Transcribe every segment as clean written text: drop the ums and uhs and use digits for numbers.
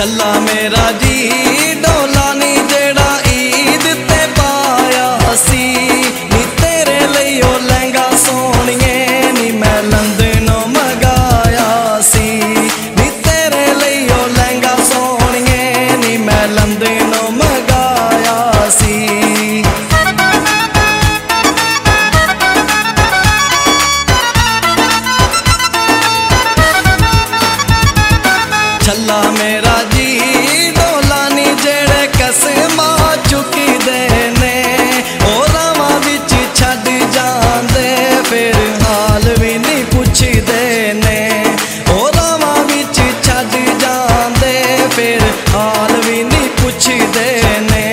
छल्ला मेरा जी डोला नी जेड़ा ईद ते पाया सी नी तेरे लियो लहंगा सोनिए नी मैं लंदनों मंगाया सी नी तेरे लियो लहंगा सोनिए नी मैं लंदनों मंगाया सी। छल्ला मेरा जी डोला नी जेड़े कसमा चुकी देने ओ रावा विच छड जांदे फिर हाल भी नहीं पुछदे ने ओ रावा विच छड जांदे फिर हाल भी नहीं पुछदे ने।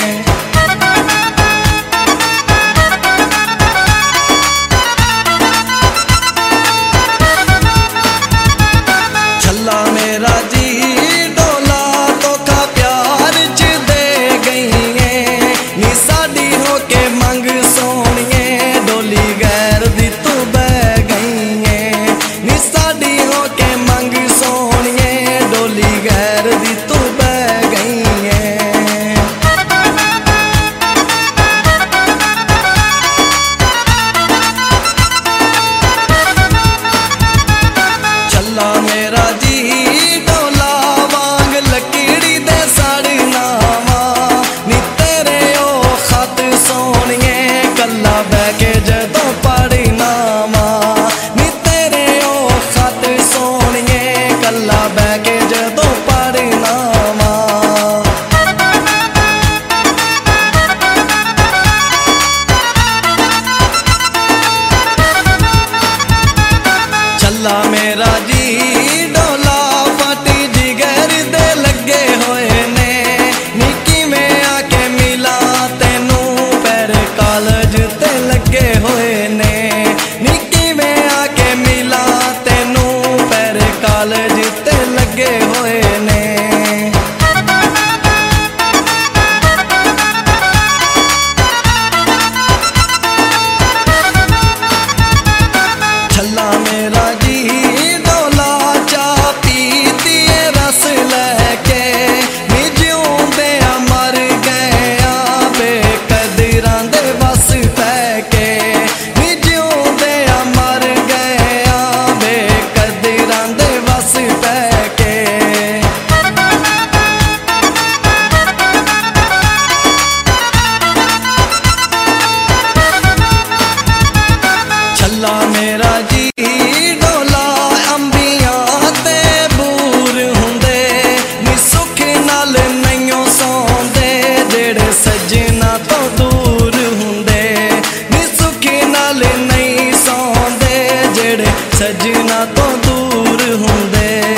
छल्ला मेरा जी डोला धोखा प्यार च दे गई नी साडी हो के मंग सोनिए डोली गैर दी तू बह गई नी साडी हो के मंग सोनिए डोली गैर दी तू बह गई। छल्ला मेरा जी डोला वांग लकीड़ी दे सड़ना वा नी तेरे ओ खत सोनिए कला बह के जदों पढ़ना वा नी तेरे ओ खत सोनिए कला बह के जदों पढ़ना वा। छल्ला मेरा जी डोला फाटी जिगर दे लगे होए ने नी किवें आके मिला तेनू पैर कालज ते लगे होए ने नी किवें आके मिला तेनू पैर कालज ते लगे होए ने। छल्ला मेरा जी डोला चा पीती रस लैके नी जिउंदे मर गया बेकदरां दे बस पैके नी जिउंदे मर गया बेकदरां दे बस पैके। छल्ला मेरा जी डोला अंबियां ते बूर हुंदे नी सुख नाल नहियों सौंदे जेड़े सजना तो दूर हुंदे नी सुख नाल नहीं सौंदे जेड़े सजना तो दूर हुंदे।